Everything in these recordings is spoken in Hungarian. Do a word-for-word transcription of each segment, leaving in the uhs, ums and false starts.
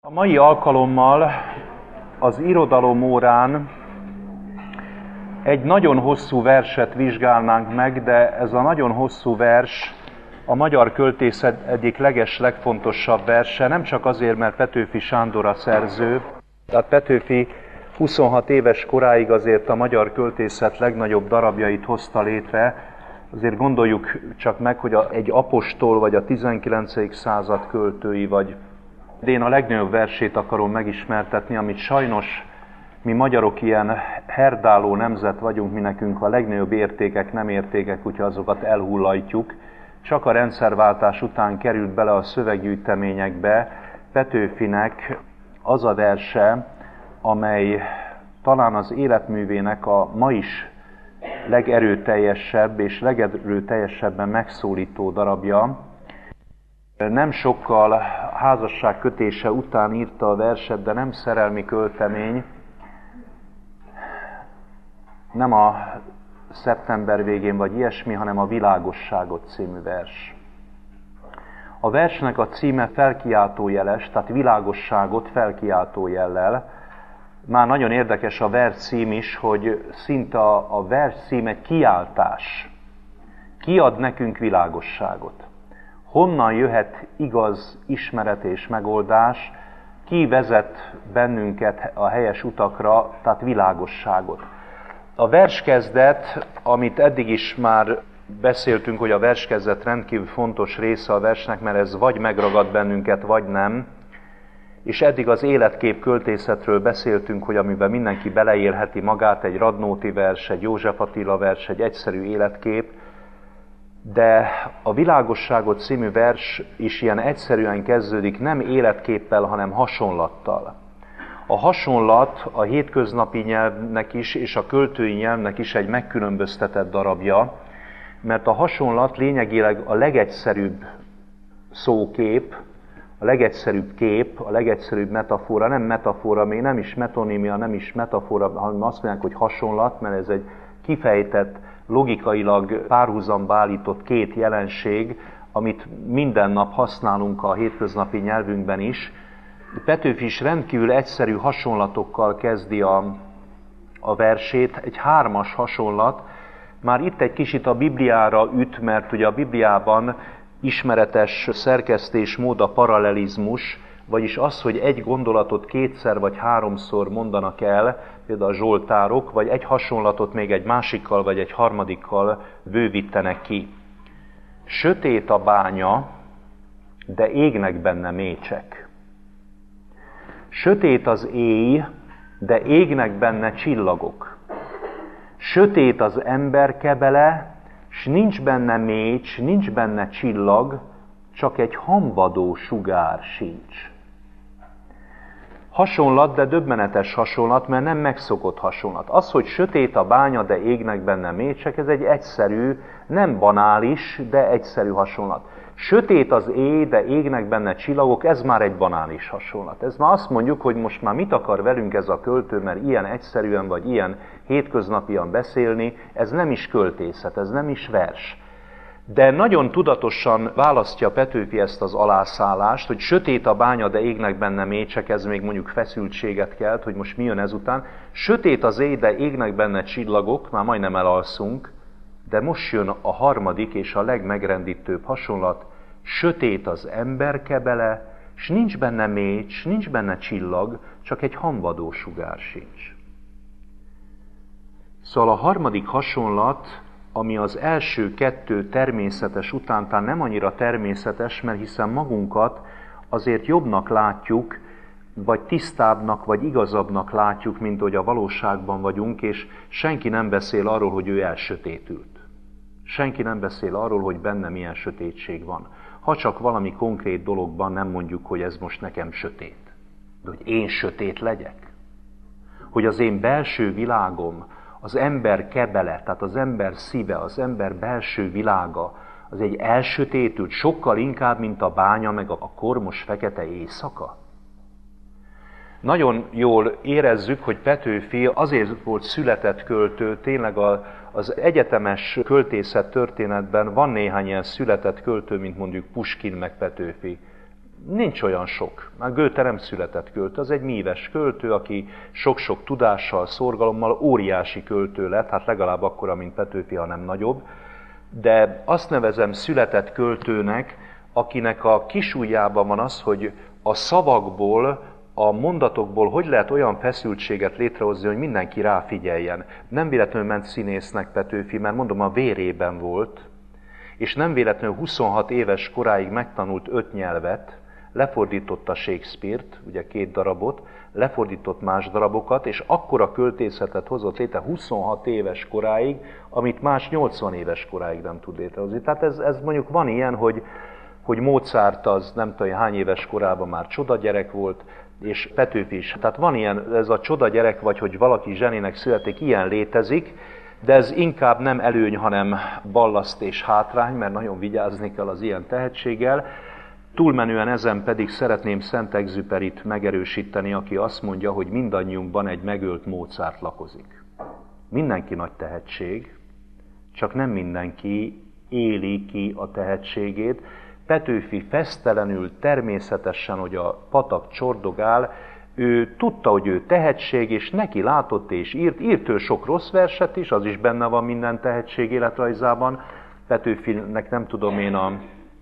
A mai alkalommal az irodalom órán egy nagyon hosszú verset vizsgálnánk meg, de ez a nagyon hosszú vers a magyar költészet egyik leges, legfontosabb verse, nem csak azért, mert Petőfi Sándor a szerző, tehát Petőfi huszonhat éves koráig azért a magyar költészet legnagyobb darabjait hozta létre. Azért gondoljuk csak meg, hogy a, egy apostol, vagy a tizenkilencedik század költői, vagy de én a legnagyobb versét akarom megismertetni, amit sajnos mi magyarok ilyen herdáló nemzet vagyunk, mi nekünk a legnagyobb értékek nem értékek, úgyhogy azokat elhullajtjuk. Csak a rendszerváltás után került bele a szöveggyűjteményekbe Petőfinek az a verse, amely talán az életművének a ma is legerőteljesebb és legerőteljesebben megszólító darabja. Nem sokkal házasság kötése után írta a verset, de nem szerelmi költemény, nem a szeptember végén vagy ilyesmi, hanem a Világosságot című vers. A versnek a címe felkiáltójeles, tehát világosságot felkiáltójellel. Már nagyon érdekes a vers cím is, hogy szinte a, a vers cím egy kiáltás. Ki ad nekünk világosságot? Honnan jöhet igaz ismeret és megoldás? Ki vezet bennünket a helyes utakra, tehát világosságot? A verskezdet, amit eddig is már beszéltünk, hogy a verskezdet rendkívül fontos része a versnek, mert ez vagy megragad bennünket, vagy nem. És eddig az életkép költészetről beszéltünk, hogy amiben mindenki beleélheti magát, egy Radnóti vers, egy József Attila vers, egy egyszerű életkép, de a Világosságot című vers is ilyen egyszerűen kezdődik, nem életképpel, hanem hasonlattal. A hasonlat a hétköznapi nyelvnek is, és a költői nyelvnek is egy megkülönböztetett darabja, mert a hasonlat lényegileg a legegyszerűbb szókép, a legegyszerűbb kép, a legegyszerűbb metafora, nem metafora, még nem is metonímia, nem is metafora, hanem azt mondják, hogy hasonlat, mert ez egy kifejtett, logikailag párhuzamba állított két jelenség, amit minden nap használunk a hétköznapi nyelvünkben is. Petőfi is rendkívül egyszerű hasonlatokkal kezdi a, a versét, egy hármas hasonlat. Már itt egy kicsit a Bibliára üt, mert ugye a Bibliában ismeretes szerkesztésmód a paralelizmus, vagyis az, hogy egy gondolatot kétszer vagy háromszor mondanak el, például a zsoltárok, vagy egy hasonlatot még egy másikkal vagy egy harmadikkal bővítenek ki. Sötét a bánya, de égnek benne mécsek. Sötét az éj, de égnek benne csillagok. Sötét az ember kebele, s nincs benne mécs, nincs benne csillag, csak egy hamvadó sugár sincs. Hasonlat, de döbbenetes hasonlat, mert nem megszokott hasonlat. Az, hogy sötét a bánya, de égnek benne mécsek, ez egy egyszerű, nem banális, de egyszerű hasonlat. Sötét az éj, de égnek benne csillagok, ez már egy banális hasonlat. Ez már azt mondjuk, hogy most már mit akar velünk ez a költő, mert ilyen egyszerűen vagy ilyen hétköznapian beszélni, ez nem is költészet, ez nem is vers. De nagyon tudatosan választja Petőfi ezt az alászállást, hogy sötét a bánya, de égnek benne mécsek, ez még mondjuk feszültséget kelt, hogy most mi jön ezután. Sötét az éj, de égnek benne csillagok, már majdnem elalszunk, de most jön a harmadik és a legmegrendítőbb hasonlat. Sötét az ember kebele, s nincs benne mécs, nincs benne csillag, csak egy hamvadó sugár sincs. Szóval a harmadik hasonlat, ami az első kettő természetes után, talán nem annyira természetes, mert hiszen magunkat azért jobbnak látjuk, vagy tisztábbnak, vagy igazabbnak látjuk, mint hogy a valóságban vagyunk, és senki nem beszél arról, hogy ő elsötétült. Senki nem beszél arról, hogy benne milyen sötétség van. Ha csak valami konkrét dologban nem mondjuk, hogy ez most nekem sötét. De hogy én sötét legyek. Hogy az én belső világom, az ember kebele, tehát az ember szíve, az ember belső világa, az egy elsötétült, sokkal inkább, mint a bánya, meg a kormos fekete éjszaka. Nagyon jól érezzük, hogy Petőfi azért volt született költő, tényleg a, az egyetemes költészet történetben van néhány ilyen született költő, mint mondjuk Puskin meg Petőfi. Nincs olyan sok. Már Goethe nem született költő, az egy míves költő, aki sok-sok tudással, szorgalommal óriási költő lett, hát legalább akkora, mint Petőfi, ha nem nagyobb. De azt nevezem született költőnek, akinek a kisujjában van az, hogy a szavakból, a mondatokból hogy lehet olyan feszültséget létrehozni, hogy mindenki ráfigyeljen. Nem véletlenül ment színésznek Petőfi, mert mondom, a vérében volt, és nem véletlenül huszonhat éves koráig megtanult öt nyelvet, lefordította Shakespeare-t, ugye két darabot, lefordított más darabokat, és akkora költészetet hozott létre huszonhat éves koráig, amit más nyolcvan éves koráig nem tud létrehozni. Tehát ez, ez mondjuk van ilyen, hogy, hogy Mozart az nem tudom hány éves korában már csoda gyerek volt, és Petőfi is. Tehát van ilyen, ez a csoda gyerek, vagy hogy valaki zsenének születik, ilyen létezik, de ez inkább nem előny, hanem ballaszt és hátrány, mert nagyon vigyázni kell az ilyen tehetséggel. Túlmenően ezen pedig szeretném Szent-Exupéryt megerősíteni, aki azt mondja, hogy mindannyiunkban egy megölt Mozart lakozik. Mindenki nagy tehetség, csak nem mindenki éli ki a tehetségét. Petőfi fesztelenül, természetesen, hogy a patak csordogál, ő tudta, hogy ő tehetség, és neki látott és írt, írt ő sok rossz verset is, az is benne van minden tehetség életrajzában. Petőfinek nem tudom én a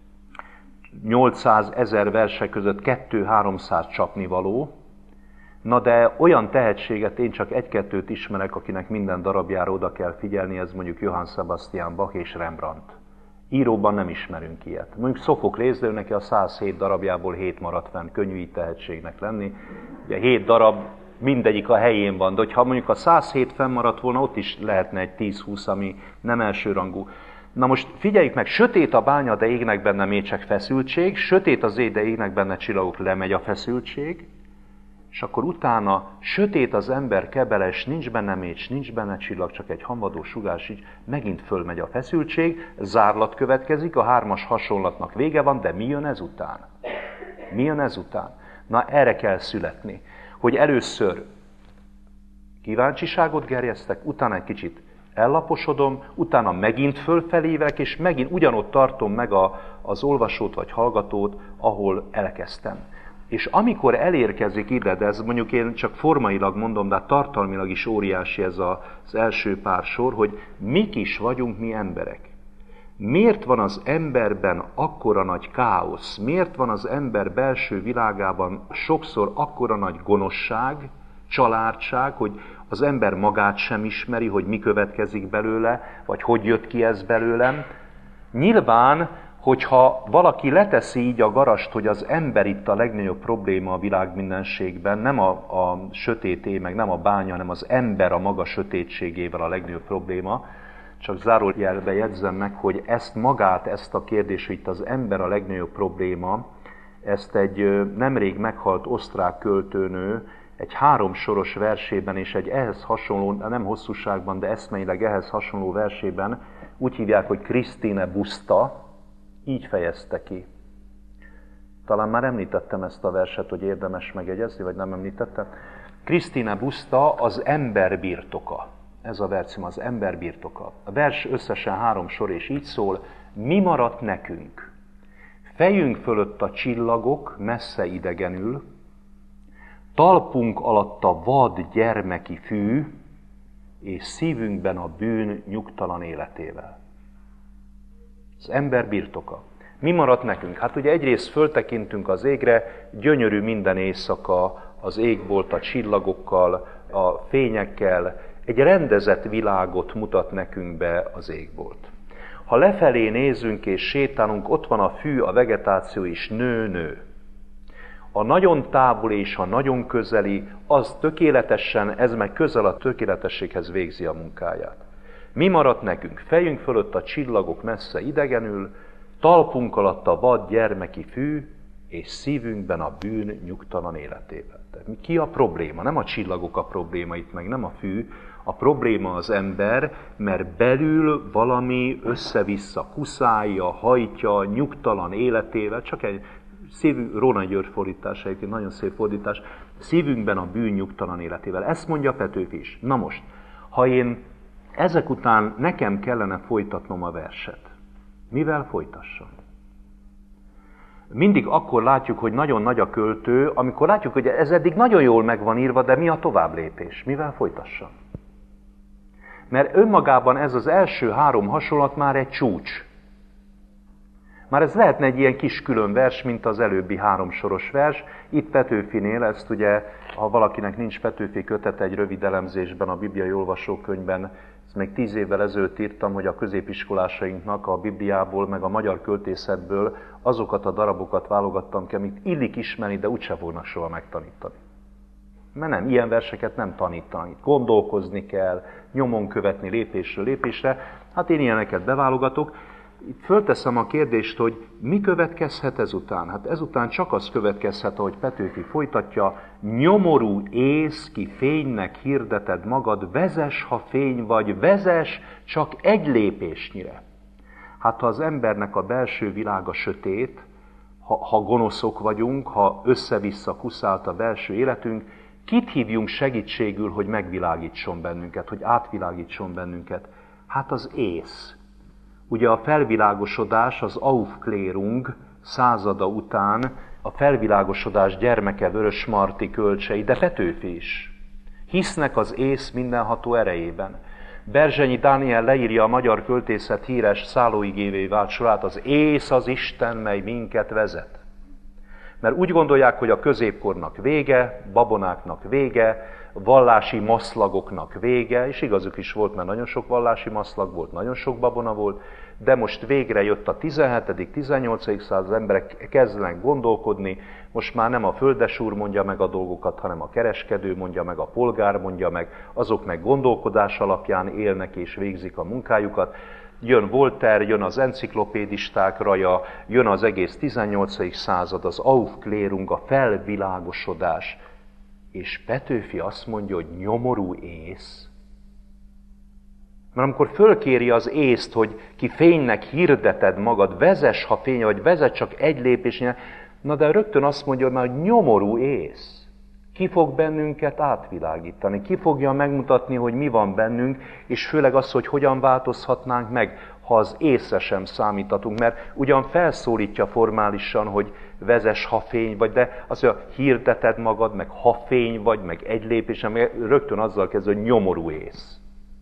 nyolcszázezer verse között kettő-háromszáz csapnivaló. Na de olyan tehetséget én csak egy-kettőt ismerek, akinek minden darabjára oda kell figyelni, ez mondjuk Johann Sebastian Bach és Rembrandt. Íróban nem ismerünk ilyet. Mondjuk Szophoklész, de neki a száz hét darabjából hét maradt fenn, könnyű így tehetségnek lenni. Ugye hét darab, mindegyik a helyén van, de ha mondjuk a száz hét fennmaradt volna, ott is lehetne egy tíz-húsz, ami nem elsőrangú. Na most figyeljük meg, sötét a bánya, de égnek benne mécsek feszültség, sötét az ég, de égnek benne csillagok, lemegy a feszültség, és akkor utána sötét az ember kebeles, nincs benne mécs, nincs benne csillag, csak egy hamvadó sugás, így megint fölmegy a feszültség, zárlat következik, a hármas hasonlatnak vége van, de mi jön ezután? Mi jön ezután? Na erre kell születni, hogy először kíváncsiságot gerjesztek, utána egy kicsit ellaposodom, utána megint fölfelévek, és megint ugyanott tartom meg a, az olvasót vagy hallgatót, ahol elkezdtem. És amikor elérkezik ide, de ez mondjuk én csak formailag mondom, de tartalmilag is óriási ez az első pár sor, hogy mik is vagyunk mi emberek. Miért van az emberben akkora nagy káosz? Miért van az ember belső világában sokszor akkora nagy gonoszság, családság, hogy az ember magát sem ismeri, hogy mi következik belőle, vagy hogy jött ki ez belőlem? Nyilván, hogyha valaki leteszi így a garast, hogy az ember itt a legnagyobb probléma a világ mindenségben, nem a, a sötété, meg nem a bánya, hanem az ember a maga sötétségével a legnagyobb probléma, csak zárójelbe jegyzem meg, hogy ezt magát, ezt a kérdést, hogy itt az ember a legnagyobb probléma, ezt egy nemrég meghalt osztrák költőnő egy háromsoros versében és egy ehhez hasonló, nem hosszúságban, de eszmeileg ehhez hasonló versében úgy hívják, hogy Christine Busta, így fejezte ki. Talán már említettem ezt a verset, hogy érdemes megjegyezni, vagy nem említettem. Christine Busta az ember birtoka. Ez a verszím az ember birtoka. A vers összesen három sor, és így szól: mi maradt nekünk? Fejünk fölött a csillagok messze idegenül, talpunk alatt a vad gyermeki fű, és szívünkben a bűn nyugtalan életével. Az ember birtoka. Mi maradt nekünk? Hát ugye egyrészt föltekintünk az égre, gyönyörű minden éjszaka, az égbolt a csillagokkal, a fényekkel, egy rendezett világot mutat nekünk be az égbolt. Ha lefelé nézünk és sétálunk, ott van a fű, a vegetáció is nő-nő. A nagyon távoli és a nagyon közeli, az tökéletesen, ez meg közel a tökéletességhez végzi a munkáját. Mi maradt nekünk? Fejünk fölött a csillagok messze idegenül, talpunk alatt a vad gyermeki fű, és szívünkben a bűn nyugtalan életével. De ki a probléma? Nem a csillagok a probléma itt, meg nem a fű. A probléma az ember, mert belül valami össze-vissza kuszálja, hajtja, nyugtalan életével, csak egy szívünk, Róna György fordítás, egyébként nagyon szép fordítás, szívünkben a bűn nyugtalan életével. Ezt mondja Petőfi is. Na most, ha én ezek után nekem kellene folytatnom a verset, mivel folytassam? Mindig akkor látjuk, hogy nagyon nagy a költő, amikor látjuk, hogy ez eddig nagyon jól meg van írva, de mi a tovább lépés? Mivel folytassam? Mert önmagában ez az első három hasonlat már egy csúcs. Már ez lehetne egy ilyen kis külön vers, mint az előbbi három soros vers. Itt Petőfinél, ezt ugye, ha valakinek nincs Petőfi kötete egy rövid elemzésben, a bibliai olvasókönyvben, ezt még tíz évvel ezelőtt írtam, hogy a középiskolásainknak a Bibliából, meg a magyar költészetből azokat a darabokat válogattam ki, amit illik ismerni, de úgyse fognak soha megtanítani. Mert nem, ilyen verseket nem tanítani. Gondolkozni kell, nyomon követni lépésről lépésre. Hát én ilyeneket beválogatok. Itt fölteszem a kérdést, hogy mi következhet ezután? Hát ezután csak az következhet, ahogy Petőfi folytatja, nyomorú ész, ki fénynek hirdeted magad, vezess, ha fény vagy, vezess csak egy lépésnyire. Hát ha az embernek a belső világa sötét, ha, ha gonoszok vagyunk, ha össze-vissza kuszált a belső életünk, kit hívjunk segítségül, hogy megvilágítson bennünket, hogy átvilágítson bennünket? Hát az ész. Ugye a felvilágosodás, az Aufklärung százada után a felvilágosodás gyermeke Vörösmarty kölcsei, de Petőfi is. Hisznek az ész mindenható erejében. Berzsenyi Dániel leírja a magyar költészet híres szállóigévé vált sorát, az ész az Isten, mely minket vezet. Mert úgy gondolják, hogy a középkornak vége, babonáknak vége, vallási maszlagoknak vége, és igazuk is volt, mert nagyon sok vallási maszlag volt, nagyon sok babona volt, de most végre jött a tizenhetedik tizennyolcadik század, az emberek kezdenek gondolkodni, most már nem a földesúr mondja meg a dolgokat, hanem a kereskedő mondja meg, a polgár mondja meg, azok meg gondolkodás alapján élnek és végzik a munkájukat. Jön Voltaire, jön az enciklopédisták raja, jön az egész tizennyolcadik század, az Aufklärung, a felvilágosodás. És Petőfi azt mondja, hogy nyomorú ész. Mert amikor fölkéri az észt, hogy ki fénynek hirdeted magad, vezess, ha fény vagy, vezess csak egy lépésnyire, na de rögtön azt mondja, hogy nyomorú ész. Ki fog bennünket átvilágítani? Ki fogja megmutatni, hogy mi van bennünk, és főleg az, hogy hogyan változhatnánk meg, ha az észre sem számítatunk, mert ugyan felszólítja formálisan, hogy vezess, ha fény vagy, de azt mondja, hirdeted magad, meg ha fény vagy, meg egy lépésen, meg rögtön azzal kezd, hogy nyomorú ész.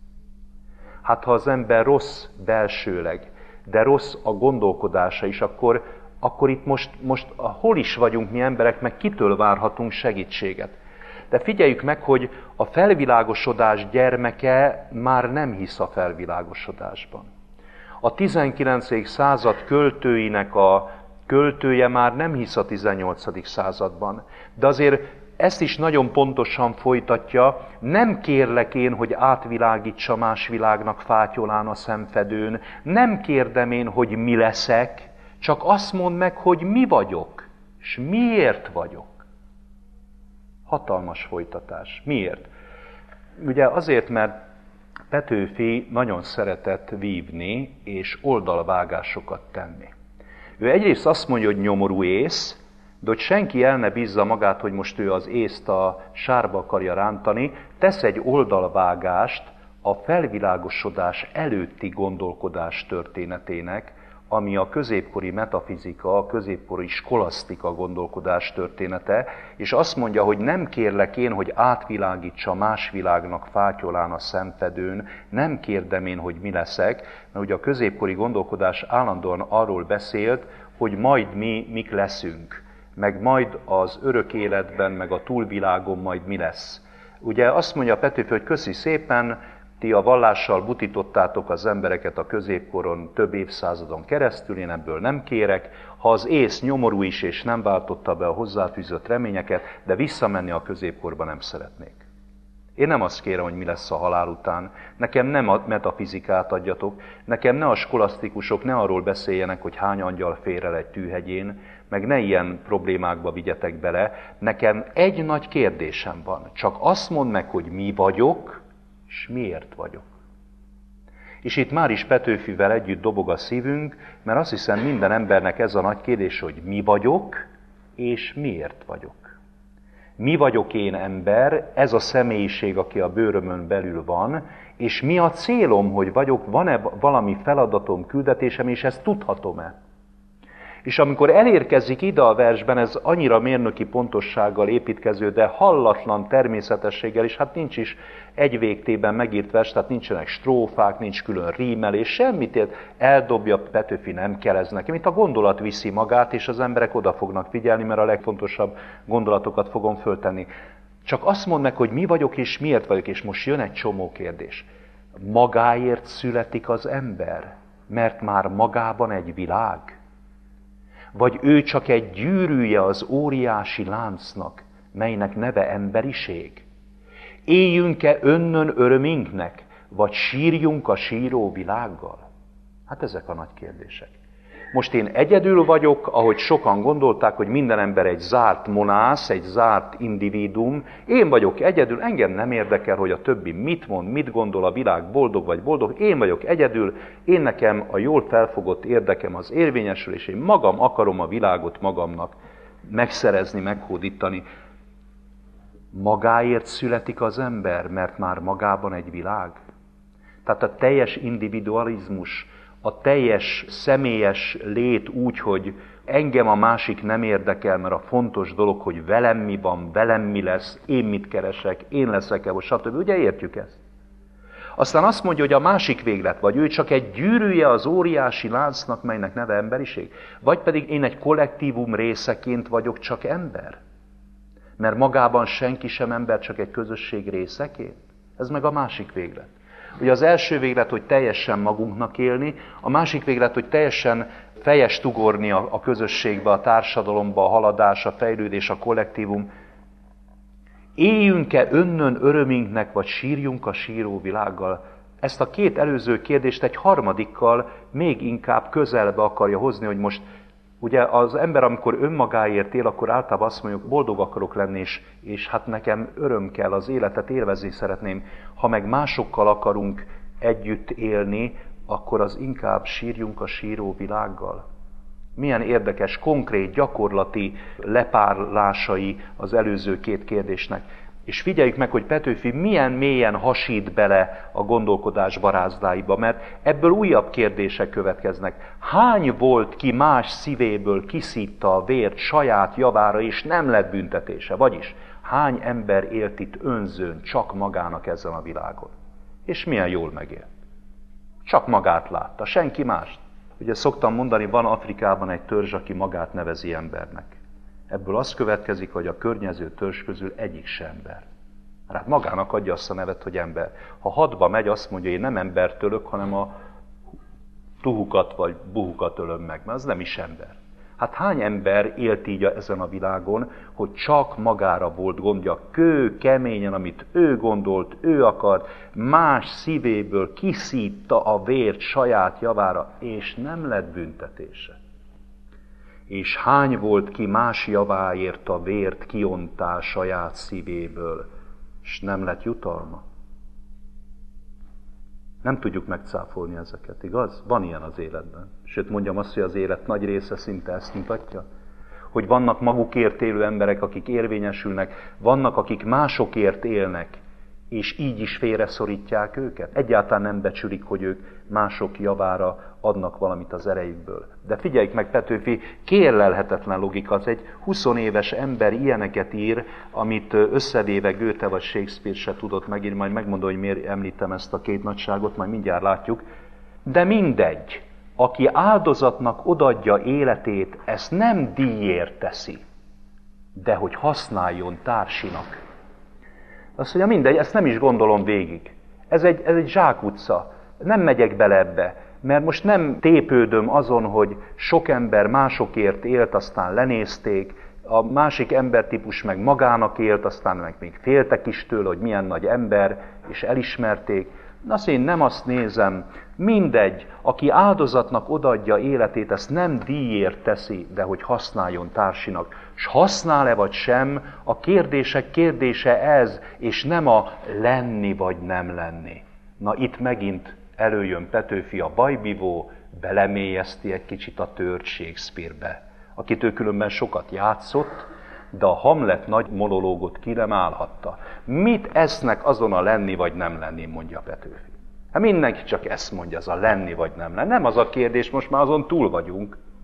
Hát ha az ember rossz belsőleg, de rossz a gondolkodása is, akkor, akkor itt most, most hol is vagyunk mi emberek, meg kitől várhatunk segítséget. De figyeljük meg, hogy a felvilágosodás gyermeke már nem hisz a felvilágosodásban. A tizenkilencedik század költőinek a költője már nem hisz a tizennyolcadik században. De azért ezt is nagyon pontosan folytatja, nem kérlek én, hogy átvilágítsa más világnak fátyolán a szemfedőn, nem kérdem én, hogy mi leszek, csak azt mondd meg, hogy mi vagyok, és miért vagyok. Hatalmas folytatás. Miért? Ugye azért, mert Petőfi nagyon szeretett vívni és oldalvágásokat tenni. Ő egyrészt azt mondja, hogy nyomorú ész, de hogy senki el ne bízza magát, hogy most ő az észt a sárba akarja rántani, tesz egy oldalvágást a felvilágosodás előtti gondolkodás történetének, ami a középkori metafizika, a középkori skolasztika gondolkodás története, és azt mondja, hogy nem kérlek én, hogy átvilágítsa más világnak fátyolán a szemfedőn, nem kérdem én, hogy mi leszek, mert ugye a középkori gondolkodás állandóan arról beszélt, hogy majd mi mik leszünk, meg majd az örök életben, meg a túlvilágon majd mi lesz. Ugye azt mondja Petőfi, hogy köszi szépen, ti a vallással butítottátok az embereket a középkoron több évszázadon keresztül, én ebből nem kérek. Ha az ész nyomorú is, és nem váltotta be a hozzáfűzött reményeket, de visszamenni a középkorba nem szeretnék. Én nem azt kérem, hogy mi lesz a halál után. Nekem nem a metafizikát adjatok, nekem ne a skolasztikusok ne arról beszéljenek, hogy hány angyal fér el egy tűhegyén, meg ne ilyen problémákba vigyetek bele. Nekem egy nagy kérdésem van. Csak azt mondd meg, hogy mi vagyok, és miért vagyok. És itt már is Petőfivel együtt dobog a szívünk, mert azt hiszem minden embernek ez a nagy kérdés, hogy mi vagyok, és miért vagyok. Mi vagyok én ember, ez a személyiség, aki a bőrömön belül van, és mi a célom, hogy vagyok, van-e valami feladatom, küldetésem, és ezt tudhatom-e? És amikor elérkezik ide a versben, ez annyira mérnöki pontossággal építkező, de hallatlan természetességgel, és hát nincs is egy végtében megírt vers, tehát nincsenek strófák, nincs külön rímelés, semmit eldobja Petőfi, nem kell ez neki, mint a gondolat viszi magát, és az emberek oda fognak figyelni, mert a legfontosabb gondolatokat fogom föltenni. Csak azt mondd meg, hogy mi vagyok és miért vagyok, és most jön egy csomó kérdés. Magáért születik az ember, mert már magában egy világ? Vagy ő csak egy gyűrűje az óriási láncnak, melynek neve emberiség? Éljünk-e önnön örömünknek, vagy sírjunk a síró világgal? Hát ezek a nagy kérdések. Most én egyedül vagyok, ahogy sokan gondolták, hogy minden ember egy zárt monász, egy zárt individuum. Én vagyok egyedül, engem nem érdekel, hogy a többi mit mond, mit gondol, a világ boldog vagy boldog. Én vagyok egyedül, én nekem a jól felfogott érdekem az érvényesül, és én magam akarom a világot magamnak megszerezni, meghódítani. Magáért születik az ember, mert már magában egy világ. Tehát a teljes individualizmus, a teljes személyes lét úgy, hogy engem a másik nem érdekel, mert a fontos dolog, hogy velem mi van, velem mi lesz, én mit keresek, én leszek-e, vagy stb. Ugye értjük ezt? Aztán azt mondja, hogy a másik véglet, vagy ő csak egy gyűrűje az óriási láncnak, melynek neve emberiség, vagy pedig én egy kollektívum részeként vagyok csak ember. Mert magában senki sem ember, csak egy közösség részeként. Ez meg a másik véglet. Ugye az első véglet, hogy teljesen magunknak élni, a másik véglet, hogy teljesen fejest ugorni a, a közösségbe, a társadalomba, a haladás, a fejlődés, a kollektívum. Éljünk-e önnön örömünknek, vagy sírjunk a síró világgal? Ezt a két előző kérdést egy harmadikkal még inkább közelbe akarja hozni, hogy most ugye az ember, amikor önmagáért él, akkor általában azt mondjuk, boldog akarok lenni, és, és hát nekem öröm kell, az életet élvezni szeretném. Ha meg másokkal akarunk együtt élni, akkor az inkább sírjunk a síró világgal. Milyen érdekes, konkrét, gyakorlati lepárlásai az előző két kérdésnek. És figyeljük meg, hogy Petőfi milyen mélyen hasít bele a gondolkodás barázdáiba, mert ebből újabb kérdések következnek. Hány volt, ki más szívéből kiszítta a vért saját javára, és nem lett büntetése? Vagyis, hány ember élt itt önzőn, csak magának ezen a világon? És milyen jól megélt? Csak magát látta, senki mást. Ugye szoktam mondani, van Afrikában egy törzs, aki magát nevezi embernek. Ebből az következik, hogy a környező törzs közül egyik se ember. Hát magának adja azt a nevet, hogy ember. Ha hadba megy, azt mondja, én nem embert ölök, hanem a tuhukat vagy buhukat ölöm meg, mert az nem is ember. Hát hány ember élt így ezen a világon, hogy csak magára volt gondja, kő, keményen, amit ő gondolt, ő akart, más szívéből kiszítta a vért saját javára, és nem lett büntetése. És hány volt, ki más javáért a vért kiontál saját szívéből, és nem lett jutalma? Nem tudjuk megcáfolni ezeket, igaz? Van ilyen az életben. Sőt, mondjam azt, hogy az élet nagy része szinte ezt mutatja. Hogy vannak magukért élő emberek, akik érvényesülnek, vannak, akik másokért élnek, és így is félreszorítják őket. Egyáltalán nem becsülik, hogy ők mások javára adnak valamit az erejükből. De figyeljük meg, Petőfi kérlelhetetlen logika, az egy huszonéves ember ilyeneket ír, amit összevéve Goethe vagy Shakespeare se tudott megírni, majd megmondom, hogy miért említem ezt a két nagyságot, majd mindjárt látjuk. De mindegy, aki áldozatnak odaadja életét, ezt nem díjért teszi, de hogy használjon társinak. Azt mondja, mindegy, ezt nem is gondolom végig. Ez egy, ez egy zsákutca. Nem megyek bele ebbe, mert most nem tépődöm azon, hogy sok ember másokért élt, aztán lenézték, a másik embertípus meg magának élt, aztán meg még féltek is tőle, hogy milyen nagy ember, és elismerték. Azt én nem azt nézem, mindegy, aki áldozatnak odaadja életét, ezt nem díjért teszi, de hogy használjon társinak. És használ-e vagy sem, a kérdések kérdése ez, és nem a lenni vagy nem lenni. Na itt megint előjön Petőfi, a bajbivó, belemélyezti egy kicsit a tört Shakespeare-be, akit ő különben sokat játszott, de a Hamlet nagy monológot ki nem állhatta. Mit esznek azon a lenni vagy nem lenni, mondja Petőfi. Hát mindenki csak ezt mondja, az a lenni vagy nem lenni. Nem az a kérdés, most már azon túl vagyunk.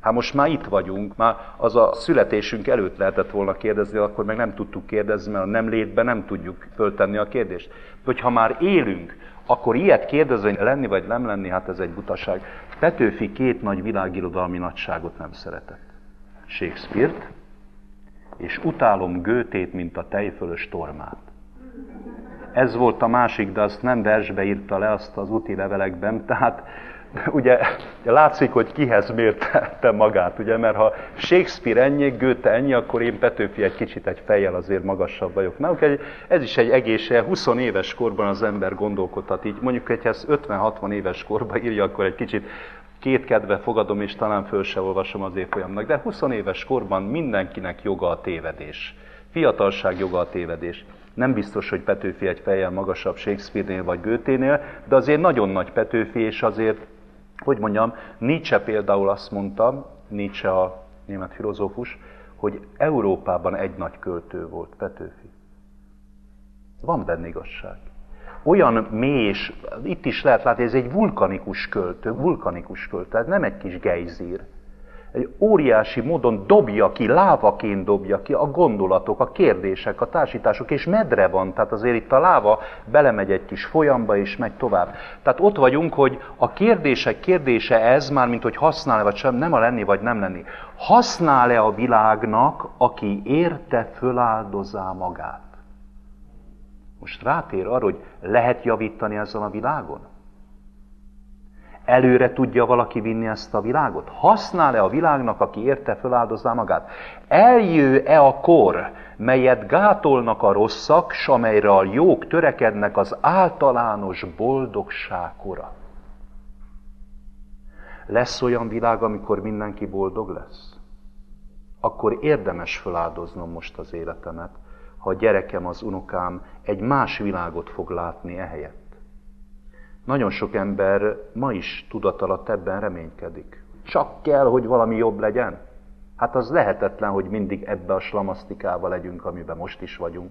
Hát most már itt vagyunk, már az a születésünk előtt lehetett volna kérdezni, akkor meg nem tudtuk kérdezni, mert a nem létben nem tudjuk föltenni a kérdést. Hogyha már élünk, akkor ilyet kérdezni, lenni vagy nem lenni, hát ez egy butaság. Petőfi két nagy világirodalmi nagyságot nem szeretett. Shakespeare-t, és utálom Goethét, mint a tejfölös tormát. Ez volt a másik, de azt nem versbe írta le, azt az úti levelekben, tehát ugye látszik, hogy kihez mérte magát, ugye, mert ha Shakespeare ennyi, Goethe ennyi, akkor én Petőfi egy kicsit egy fejjel azért magasabb vagyok. Na, ez is egy egész, húsz éves korban az ember gondolkodhat így. Mondjuk, hogy ezt ötven-hatvan éves korban írja, akkor egy kicsit kétkedve fogadom, és talán föl se olvasom az évfolyamnak. De húsz éves korban mindenkinek joga a tévedés. Fiatalság joga a tévedés. Nem biztos, hogy Petőfi egy fejjel magasabb Shakespeare-nél vagy Goethénél, de azért nagyon nagy Petőfi, és azért, hogy mondjam, Nietzsche például azt mondta, Nietzsche a német filozófus, hogy Európában egy nagy költő volt, Petőfi. Van benne igazság. Olyan mély, és itt is lehet látni, ez egy vulkanikus költő, vulkanikus költő, ez nem egy kis gejzír. Egy óriási módon dobja ki, lávaként dobja ki a gondolatok, a kérdések, a társítások, és medre van, tehát azért itt a láva belemegy egy kis folyamba, és megy tovább. Tehát ott vagyunk, hogy a kérdések kérdése ez, már mint hogy használ-e vagy sem, nem a lenni vagy nem lenni. Használ-e a világnak, aki érte föláldozá magát? Most rátér arra, hogy lehet javítani ezen a világon? Előre tudja valaki vinni ezt a világot? Használ-e a világnak, aki érte föláldozná magát? Eljő-e a kor, melyet gátolnak a rosszak, s amelyre a jók törekednek, az általános boldogság kora? Lesz olyan világ, amikor mindenki boldog lesz? Akkor érdemes föláldoznom most az életemet, ha a gyerekem, az unokám egy más világot fog látni ehelyett. Nagyon sok ember ma is tudatalatt ebben reménykedik. Csak kell, hogy valami jobb legyen. Hát az lehetetlen, hogy mindig ebbe a slamasztikába legyünk, amiben most is vagyunk.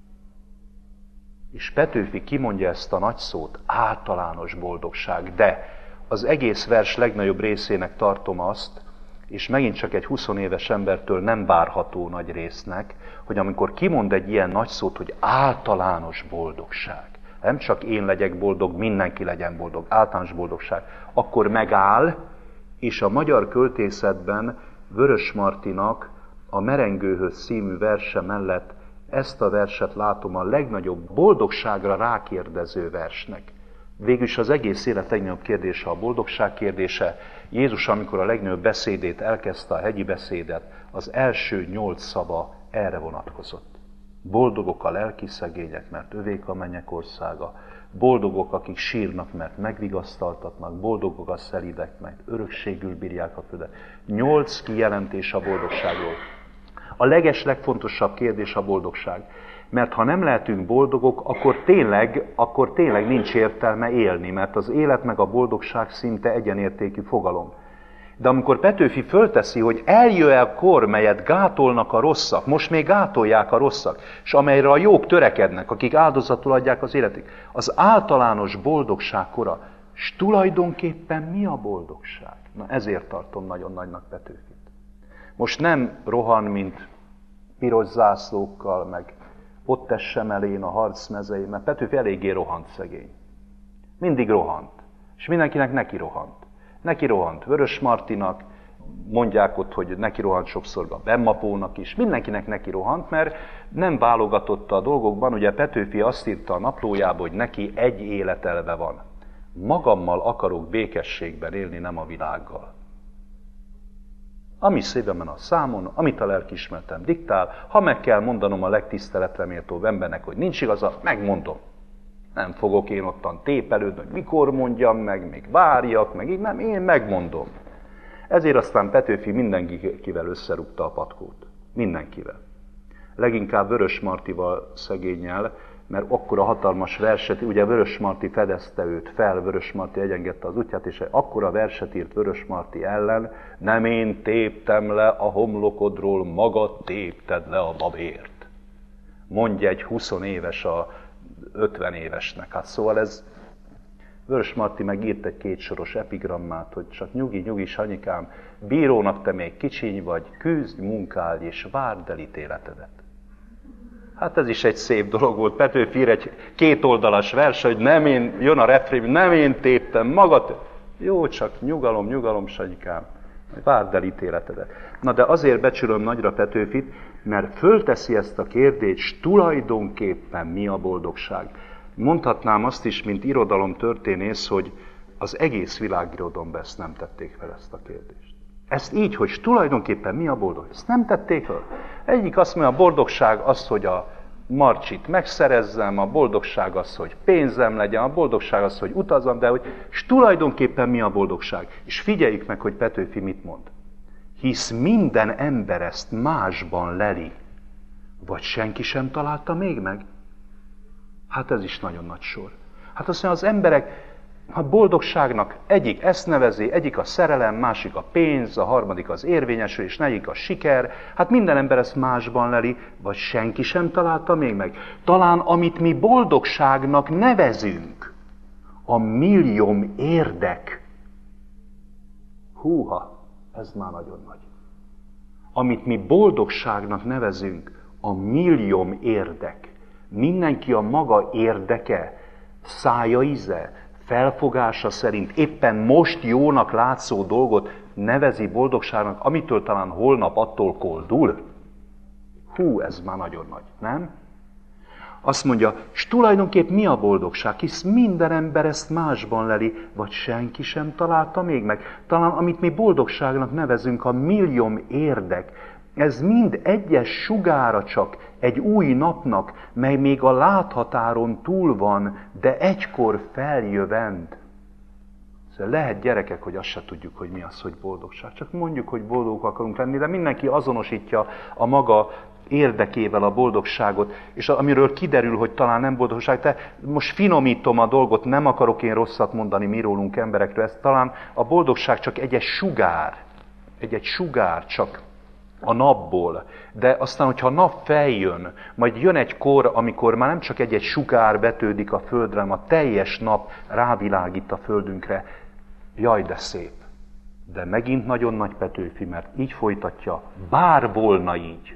És Petőfi kimondja ezt a nagy szót, általános boldogság, de az egész vers legnagyobb részének tartom azt, és megint csak egy húsz éves embertől nem várható nagy résznek, hogy amikor kimond egy ilyen nagy szót, hogy általános boldogság, nem csak én legyek boldog, mindenki legyen boldog, általános boldogság, akkor megáll, és a magyar költészetben Vörösmartynak a Merengőhöz című verse mellett ezt a verset látom a legnagyobb boldogságra rákérdező versnek. Végülis az egész élet legnagyobb kérdése a boldogság kérdése. Jézus, amikor a legnagyobb beszédét elkezdte, a hegyi beszédet, az első nyolc szava erre vonatkozott. Boldogok a lelki szegények, mert övék a mennyek országa. Boldogok, akik sírnak, mert megvigasztaltatnak. Boldogok a szelídek, mert örökségül bírják a földet. Nyolc kijelentés a boldogságról. A leges, legfontosabb kérdés a boldogság. Mert ha nem lehetünk boldogok, akkor tényleg, akkor tényleg nincs értelme élni, mert az élet meg a boldogság szinte egyenértékű fogalom. De amikor Petőfi fölteszi, hogy eljö-e a kor, melyet gátolnak a rosszak, most még gátolják a rosszak, és amelyre a jók törekednek, akik áldozatul adják az életük, az általános boldogság kora. És tulajdonképpen mi a boldogság? Na ezért tartom nagyon nagynak Petőfit. Most nem rohan, mint piros zászlókkal, meg ott tessem elén a harc mezei, mert Petőfi eléggé rohant szegény. Mindig rohant. És mindenkinek neki rohant. Neki rohant Vörösmartynak, mondják ott, hogy neki rohant sokszor a Bemmapónak is. Mindenkinek neki rohant, mert nem válogatotta a dolgokban. Ugye Petőfi azt írta a naplójába, hogy neki egy életelve van. Magammal akarok békességben élni, nem a világgal. Ami szívemben a számon, amit a lelkiismeretem diktál, ha meg kell mondanom a legtiszteletre méltóbb embernek, hogy nincs igaza, megmondom. Nem fogok én ottan tépelődni, hogy mikor mondjam meg, még várjak, meg így nem, én megmondom. Ezért aztán Petőfi mindenkivel összerúgta a patkót. Mindenkivel. Leginkább Vörösmartyval szegénnyel, mert akkor a hatalmas verset, ugye Vörösmarty fedezte őt fel, Vörösmarty egyengedte az útját, és akkora verset írt Vörösmarty ellen, nem én téptem le a homlokodról, magad tépted le a babért. Mondja egy húsz éves a ötven évesnek. Hát szóval ez Vörös Marti meg írt egy kétsoros epigrammát, hogy csak nyugi, nyugi, Sanyikám, bírónak te még kicsiny vagy, küzdj, munkálj és várd el ítéletedet. Hát ez is egy szép dolog volt. Petőfi ír egy kétoldalas vers, hogy nem én, jön a refrén, nem én téptem magad. Jó, csak nyugalom, nyugalom, Sanyikám, várd el ítéletedet. Na de azért becsülöm nagyra Petőfit, mert fölteszi ezt a kérdést, tulajdonképpen mi a boldogság. Mondhatnám azt is, mint irodalomtörténész, hogy az egész világirodalomban ezt nem tették fel, ezt a kérdést. Ezt így, hogy tulajdonképpen mi a boldogság. Ezt nem tették fel. Egyik azt mondja, a boldogság az, hogy a Marcsit megszerezzem, a boldogság az, hogy pénzem legyen, a boldogság az, hogy utazzam, de hogy és tulajdonképpen mi a boldogság. És figyeljük meg, hogy Petőfi mit mond. Hisz minden ember ezt másban leli, vagy senki sem találta még meg? Hát ez is nagyon nagy sor. Hát azt mondja, az emberek a boldogságnak egyik ezt nevezi, egyik a szerelem, másik a pénz, a harmadik az érvényesülés, negyedik a siker. Hát minden ember ezt másban leli, vagy senki sem találta még meg. Talán amit mi boldogságnak nevezünk, a millióm érdek. Húha, ez már nagyon nagy. Amit mi boldogságnak nevezünk, a millióm érdek. Mindenki a maga érdeke, szája íze, felfogása szerint éppen most jónak látszó dolgot nevezi boldogságnak, amitől talán holnap attól koldul. Hú, ez már nagyon nagy, nem? Azt mondja, és tulajdonképp mi a boldogság? Hisz minden ember ezt másban leli, vagy senki sem találta még meg. Talán amit mi boldogságnak nevezünk, a millióm érdek, ez mind egyes sugára csak egy új napnak, mely még a láthatáron túl van, de egykor feljövend. Szóval lehet gyerekek, hogy azt se tudjuk, hogy mi az, hogy boldogság. Csak mondjuk, hogy boldogok akarunk lenni, de mindenki azonosítja a maga érdekével a boldogságot, és amiről kiderül, hogy talán nem boldogság, de most finomítom a dolgot, nem akarok én rosszat mondani mi rólunk emberekről, ez talán a boldogság csak egy-egy sugár, egy-egy sugár csak a napból, de aztán, hogyha a nap feljön, majd jön egy kor, amikor már nem csak egy-egy sugár vetődik a földre, hanem a teljes nap rávilágít a földünkre. Jaj, de szép! De megint nagyon nagy Petőfi, mert így folytatja, bár volna így,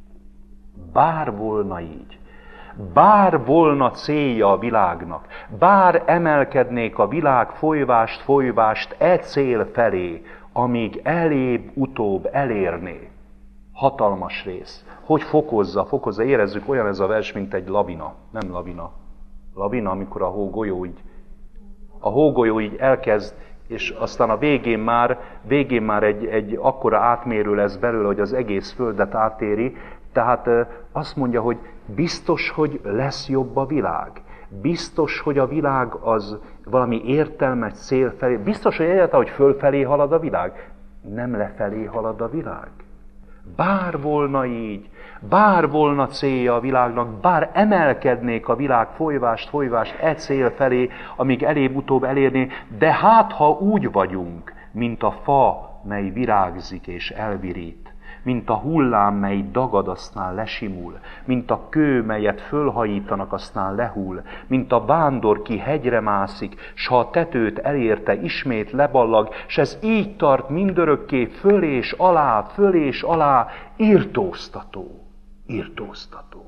bár volna így, bár volna célja a világnak, bár emelkednék a világ folyvást, folyvást e cél felé, amíg elébb, utóbb elérné. Hatalmas rész. Hogy fokozza, fokozza, érezzük, olyan ez a vers, mint egy lavina. Nem lavina. Lavina, amikor a hógolyó így, a hógolyó így elkezd, és aztán a végén már, végén már egy, egy akkora átmérő lesz belőle, hogy az egész földet átéri. Tehát azt mondja, hogy biztos, hogy lesz jobb a világ. Biztos, hogy a világ az valami értelmes cél felé. Biztos, hogy egyáltalán, hogy fölfelé halad a világ. Nem lefelé halad a világ. Bár volna így, bár volna célja a világnak, bár emelkednék a világ folyvást, folyvást e cél felé, amíg elébb-utóbb elérné, de hát ha úgy vagyunk, mint a fa, mely virágzik és elvirít, mint a hullám, mely dagad, aztán lesimul, mint a kő, melyet fölhajítanak, aztán lehull, mint a vándor, ki hegyre mászik, s ha a tetőt elérte, ismét leballag, s ez így tart mindörökké, föl és alá, föl és alá, irtóztató, irtóztató.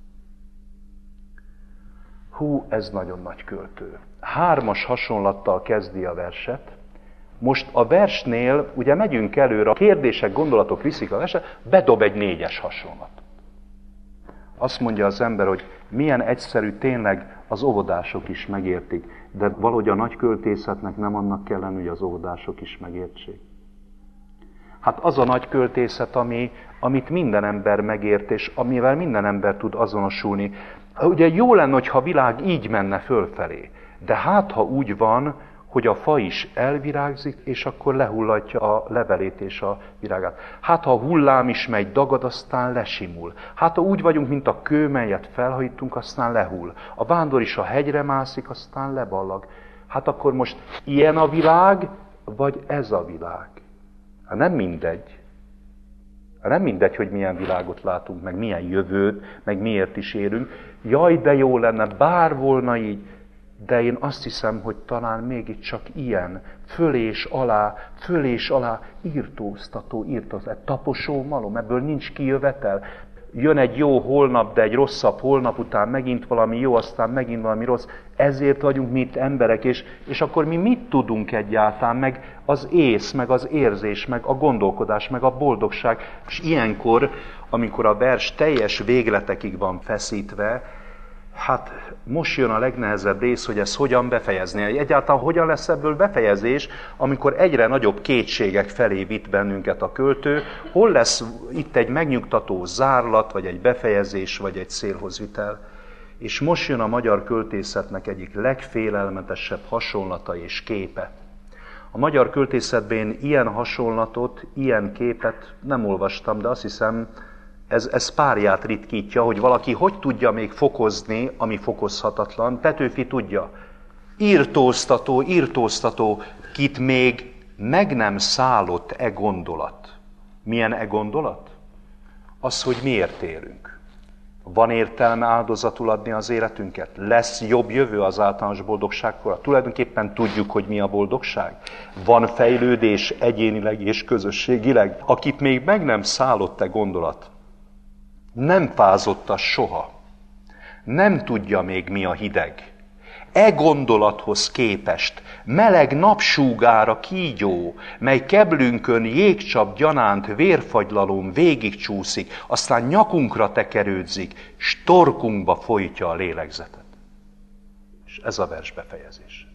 Hú, ez nagyon nagy költő. Hármas hasonlattal kezdi a verset. Most a versnél, ugye megyünk előre, a kérdések, gondolatok viszik a verset, bedob egy négyes hasonlatot. Azt mondja az ember, hogy milyen egyszerű, tényleg az óvodások is megértik, de valahogy a nagy költészetnek nem annak kell lenni, hogy az óvodások is megértsék. Hát az a nagy költészet, ami, amit minden ember megért, és amivel minden ember tud azonosulni. Ugye jó lenne, hogyha a világ így menne fölfelé, de hát ha úgy van, hogy a fa is elvirágzik, és akkor lehullatja a levelét és a virágát. Hát ha a hullám is megy, dagad, aztán lesimul. Hát ha úgy vagyunk, mint a kő, melyet felhajítunk, aztán lehull. A vándor is a hegyre mászik, aztán leballag. Hát akkor most ilyen a világ, vagy ez a világ? Hát nem mindegy. Hát nem mindegy, hogy milyen világot látunk, meg milyen jövőt, meg miért is érünk. Jaj, de jó lenne, bár volna így. De én azt hiszem, hogy talán mégiscsak ilyen, fölé és alá, fölé és alá írtóztató, írtóztató, taposó malom, ebből nincs kijövetel. Jön egy jó holnap, de egy rosszabb holnap után megint valami jó, aztán megint valami rossz. Ezért vagyunk mi itt emberek, és, és akkor mi mit tudunk egyáltalán, meg az ész, meg az érzés, meg a gondolkodás, meg a boldogság. És ilyenkor, amikor a vers teljes végletekig van feszítve, hát most jön a legnehezebb rész, hogy ezt hogyan befejezni. Egyáltalán hogyan lesz ebből befejezés, amikor egyre nagyobb kétségek felé vitt bennünket a költő, hol lesz itt egy megnyugtató zárlat, vagy egy befejezés, vagy egy célhozvitel. És most jön a magyar költészetnek egyik legfélelmetesebb hasonlata és képe. A magyar költészetben ilyen hasonlatot, ilyen képet nem olvastam, de azt hiszem, Ez, ez párját ritkítja, hogy valaki hogy tudja még fokozni, ami fokozhatatlan. Petőfi tudja. Írtóztató, írtóztató, kit még meg nem szállott e gondolat. Milyen e gondolat? Az, hogy miért élünk. Van értelme áldozatul adni az életünket? Lesz jobb jövő az általános boldogságkor? Tulajdonképpen tudjuk, hogy mi a boldogság. Van fejlődés egyénileg és közösségileg. Akit még meg nem szállott e gondolat, nem fázott az soha. Nem tudja még, mi a hideg. E gondolathoz képest meleg napsúgára kígyó, mely keblünkön jégcsap gyanánt vérfagylalón végigcsúszik, aztán nyakunkra tekerődzik, s torkunkba folytja a lélegzetet. És ez a vers befejezés.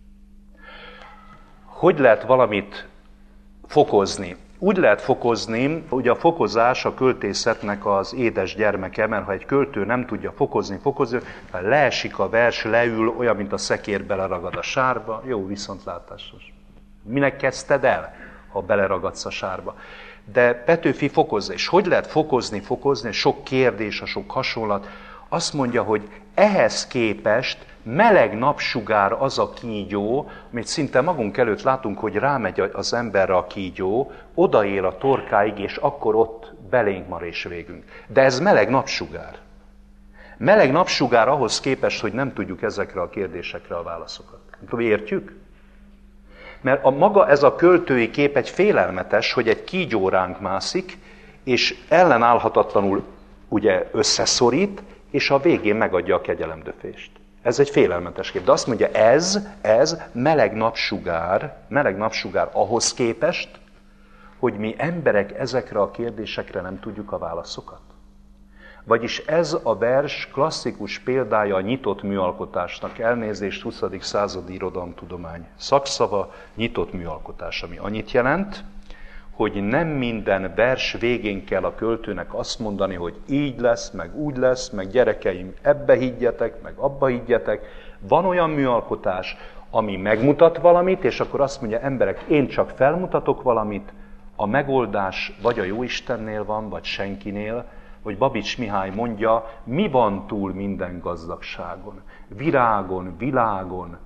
Hogy lehet valamit fokozni? Úgy lehet fokozni, hogy a fokozás a költészetnek az édes gyermeke, mert ha egy költő nem tudja fokozni, fokozni, leesik a vers, leül, olyan, mint a szekér beleragad a sárba. Jó, viszontlátásos. Minek kezdted el, ha beleragadsz a sárba? De Petőfi fokozza. És hogy lehet fokozni, fokozni? Sok kérdés, a sok hasonlat. Azt mondja, hogy ehhez képest meleg napsugár az a kígyó, amit szinte magunk előtt látunk, hogy rámegy az emberre a kígyó, odaér a torkáig, és akkor ott belénk mar és végünk. De ez meleg napsugár. Meleg napsugár ahhoz képest, hogy nem tudjuk ezekre a kérdésekre a válaszokat. Értjük? Mert a maga ez a költői kép egy félelmetes, hogy egy kígyó ránk mászik, és ellenállhatatlanul ugye összeszorít, és a végén megadja a kegyelemdöfést. Ez egy félelmetes kép. De azt mondja, ez, ez meleg napsugár, meleg napsugár ahhoz képest, hogy mi emberek ezekre a kérdésekre nem tudjuk a válaszokat. Vagyis ez a vers klasszikus példája a nyitott műalkotásnak, elnézést huszadik századi irodalomtudomány szakszava, nyitott műalkotás, ami annyit jelent, hogy nem minden vers végén kell a költőnek azt mondani, hogy így lesz, meg úgy lesz, meg gyerekeim, ebbe higgyetek, meg abba higgyetek. Van olyan műalkotás, ami megmutat valamit, és akkor azt mondja, emberek, én csak felmutatok valamit, a megoldás vagy a Jóistennél van, vagy senkinél, vagy Babics Mihály mondja, mi van túl minden gazdagságon, virágon, világon,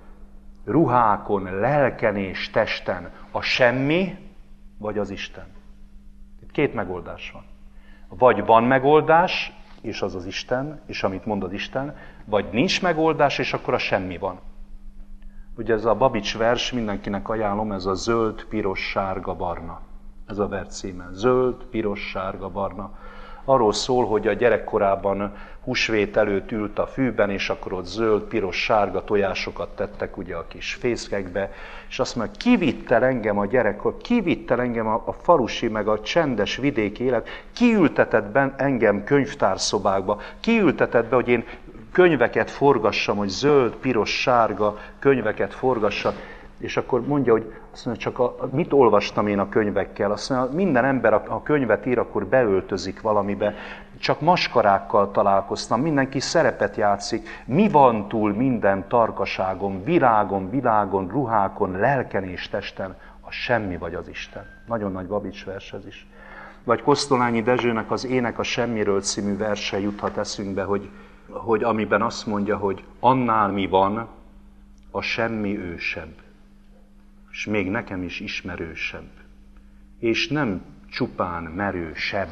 ruhákon, lelken és testen, a semmi, vagy az Isten. Itt két megoldás van. Vagy van megoldás, és az az Isten, és amit mond az Isten, vagy nincs megoldás, és akkor a semmi van. Ugye ez a Babics vers, mindenkinek ajánlom, ez a zöld, piros, sárga, barna. Ez a vers címe. Zöld, piros, sárga, barna. Arról szól, hogy a gyerekkorában húsvét előtt ült a fűben, és akkor ott zöld, piros, sárga tojásokat tettek ugye a kis fészkekbe, és azt mondja, kivittel engem a gyerekkor, kivittel engem a, a falusi, meg a csendes vidéki élet, kiültetett ben engem könyvtárszobákba, kiültetett be, hogy én könyveket forgassam, hogy zöld, piros, sárga könyveket forgassak. És akkor mondja, hogy azt mondja, csak a, mit olvastam én a könyvekkel? Azt mondja, minden ember, a könyvet ír, akkor beöltözik valamibe. Csak maskarákkal találkoztam, mindenki szerepet játszik. Mi van túl minden tarkaságon, virágon, világon, ruhákon, lelken és testen? A semmi vagy az Isten. Nagyon nagy Babics vers ez is. Vagy Kosztolányi Dezsőnek az Ének a semmiről című verse juthat eszünkbe, hogy, hogy amiben azt mondja, hogy annál mi van, a semmi ősebb. És még nekem is ismerősebb, és nem csupán merősebb.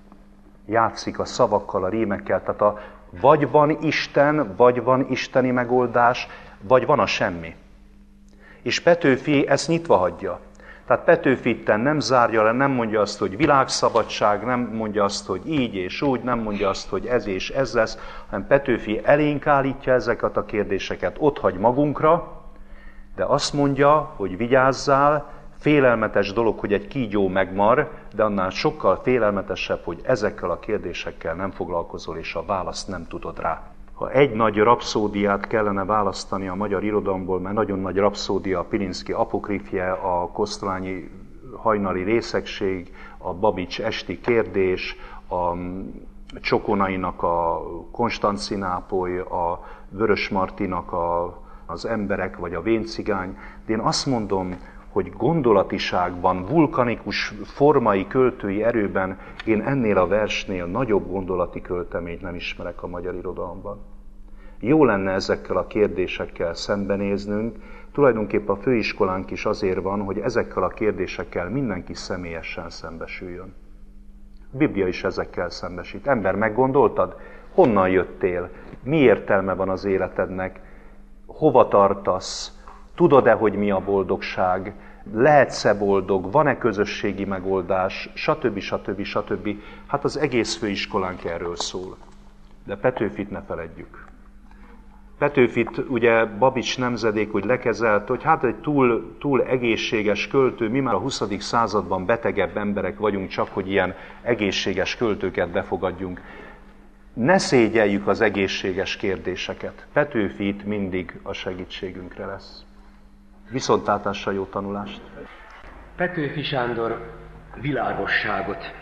Játszik a szavakkal, a rímekkel, tehát a, vagy van Isten, vagy van isteni megoldás, vagy van a semmi. És Petőfi ezt nyitva hagyja. Tehát Petőfi itten nem zárja le, nem mondja azt, hogy világszabadság, nem mondja azt, hogy így és úgy, nem mondja azt, hogy ez és ez lesz, hanem Petőfi elénk állítja ezeket a kérdéseket, ott hagy magunkra, de azt mondja, hogy vigyázzál, félelmetes dolog, hogy egy kígyó megmar, de annál sokkal félelmetesebb, hogy ezekkel a kérdésekkel nem foglalkozol, és a választ nem tudod rá. Ha egy nagy rapszódiát kellene választani a magyar irodalomból, mert nagyon nagy rapszódia a Pilinszky apokrifje, a Kosztolányi hajnali részegség, a Babics esti kérdés, a Csokonainak a Konstancinápoly, a Vörös Martinak a, az emberek, vagy a Véncigány. De én azt mondom, hogy gondolatiságban, vulkanikus formai, költői erőben én ennél a versnél nagyobb gondolati költeményt nem ismerek a magyar irodalomban. Jó lenne ezekkel a kérdésekkel szembenéznünk, tulajdonképpen a főiskolánk is azért van, hogy ezekkel a kérdésekkel mindenki személyesen szembesüljön. A Biblia is ezekkel szembesít. Ember, meggondoltad? Honnan jöttél? Mi értelme van az életednek? Hova tartasz? Tudod-e, hogy mi a boldogság? Lehetsz-e boldog? Van-e közösségi megoldás? Stb. stb. stb. Hát az egész főiskolánk erről szól. De Petőfit ne feledjük. Petőfit ugye Babics nemzedék úgy lekezelt, hogy hát egy túl, túl egészséges költő, mi már a huszadik században betegebb emberek vagyunk, csak hogy ilyen egészséges költőket befogadjunk. Ne szégyeljük az egészséges kérdéseket. Petőfi itt mindig a segítségünkre lesz. Viszontlátásra, jó tanulást! Petőfi Sándor világosságot.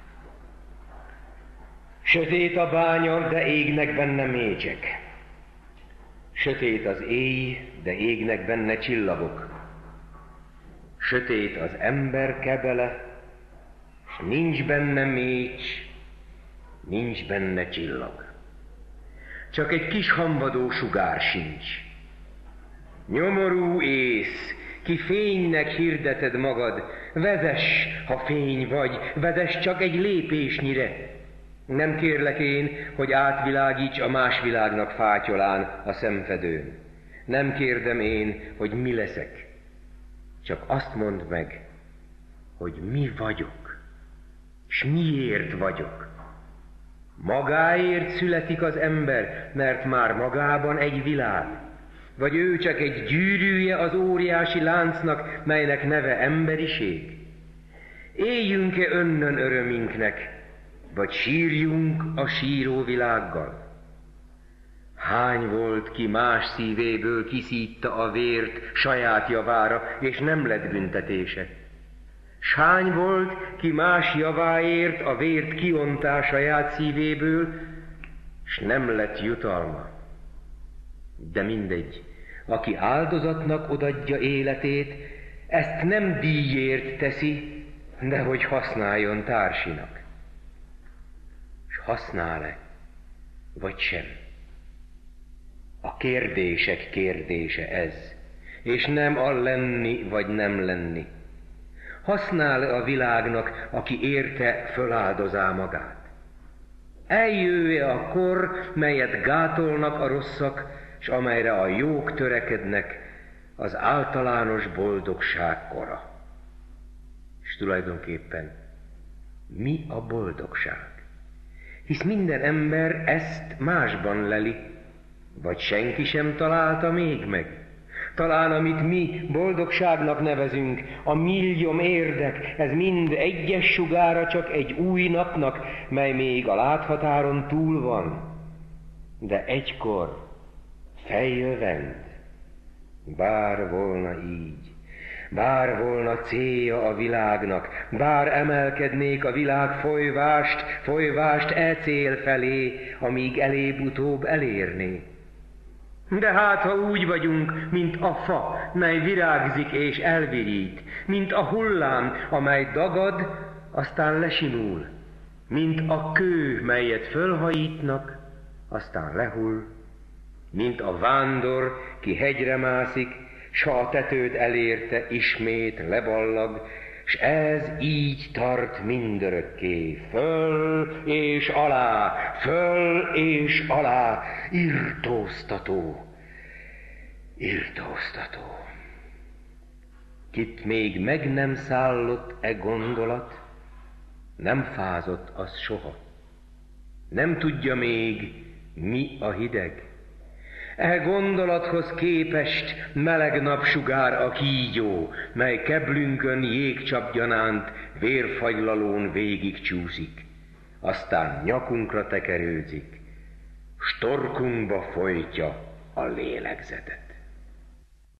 Sötét a bánya, de égnek benne mécsek. Sötét az éj, de égnek benne csillagok. Sötét az ember kebele, s nincs benne mécs, nincs benne csillag. Csak egy kis hamvadó sugár sincs. Nyomorú ész, ki fénynek hirdeted magad, vezess, ha fény vagy, vezess csak egy lépésnyire. Nem kérlek én, hogy átvilágíts a más világnak fátyolán a szemfedőn. Nem kérdem én, hogy mi leszek. Csak azt mondd meg, hogy mi vagyok, s miért vagyok. Magáért születik az ember, mert már magában egy világ. Vagy ő csak egy gyűrűje az óriási láncnak, melynek neve emberiség? Éljünk-e önnön örömünknek, vagy sírjunk a síró világgal? Hány volt, ki más szívéből kiszítta a vért saját javára, és nem lett büntetése? S hány volt, ki más javáért a vért kiontá saját szívéből, s nem lett jutalma? De mindegy, aki áldozatnak odadja életét, ezt nem díjért teszi, de hogy használjon társinak. S használ-e, vagy sem? A kérdések kérdése ez, és nem a lenni vagy nem lenni. Használ-e a világnak, aki érte föláldozá magát? Eljöjj-e a kor, melyet gátolnak a rosszak, s amelyre a jók törekednek, az általános boldogság kora? És tulajdonképpen mi a boldogság? Hisz minden ember ezt másban leli, vagy senki sem találta még meg. Talán amit mi boldogságnak nevezünk, a millióm érdek, ez mind egyes sugára csak egy új napnak, mely még a láthatáron túl van. De egykor feljövend, bár volna így, bár volna célja a világnak, bár emelkednék a világ folyvást, folyvást e cél felé, amíg elébb-utóbb elérné. De hát, ha úgy vagyunk, mint a fa, mely virágzik és elvirít, mint a hullám, amely dagad, aztán lesimul, mint a kő, melyet fölhajítnak, aztán lehull, mint a vándor, ki hegyre mászik, s ha a tetőt elérte, ismét leballag, s ez így tart mindörökké, föl és alá, föl és alá, irtóztató. Irtóztató. Kit még meg nem szállott e gondolat, nem fázott az soha. Nem tudja még, mi a hideg. E gondolathoz képest meleg napsugár a kígyó, mely keblünkön jégcsapgyanánt vérfagylalón végig csúszik, aztán nyakunkra tekerőzik, s torkunkba folytja a lélegzetet.